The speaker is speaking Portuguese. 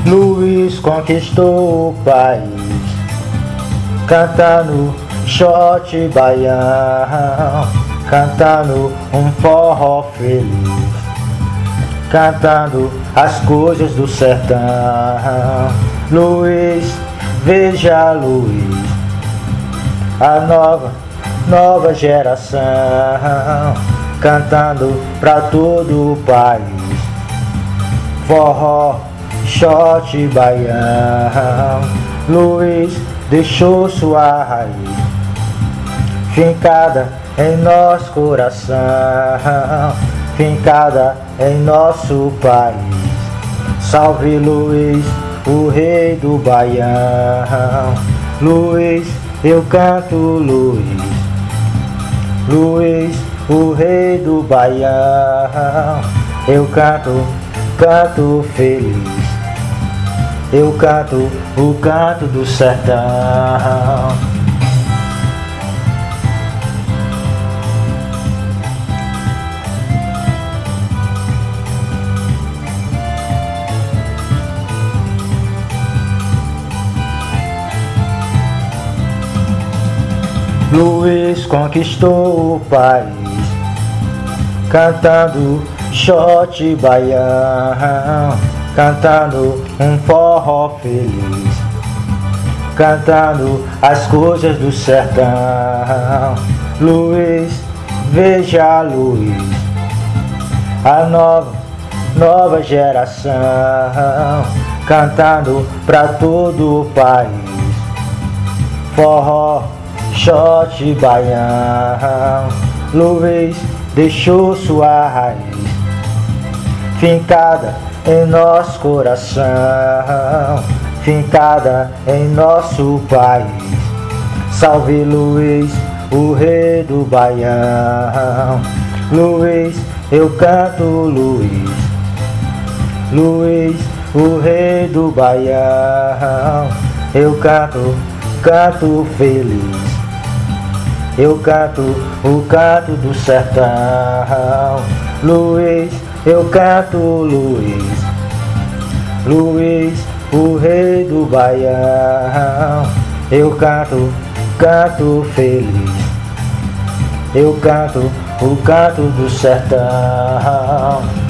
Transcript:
Luiz conquistou o país, cantando shot baião, cantando um forró feliz, cantando as coisas do sertão. Luiz, veja Luiz, a nova geração, cantando pra todo o país, forró, shot baião. Luiz deixou sua raiz fincada em nosso coração, fincada em nosso país. Salve Luiz, o rei do baião. Luiz, eu canto Luiz, Luiz, o rei do baião. Eu canto feliz, eu canto o canto do sertão. Luiz conquistou o país, cantando shot baião, cantando um forró feliz, cantando as coisas do sertão. Luiz, veja Luiz, a nova geração, cantando pra todo o país, forró, shot baião. Luiz deixou sua raiz fincada em nosso coração, fincada em nosso país. Salve Luiz, o rei do baião. Luiz, eu canto Luiz, Luiz, o rei do baião. Eu canto feliz, eu canto o canto do sertão. Luiz, eu canto Luiz, Luiz, o rei do baião. Eu canto feliz, eu canto o canto do sertão.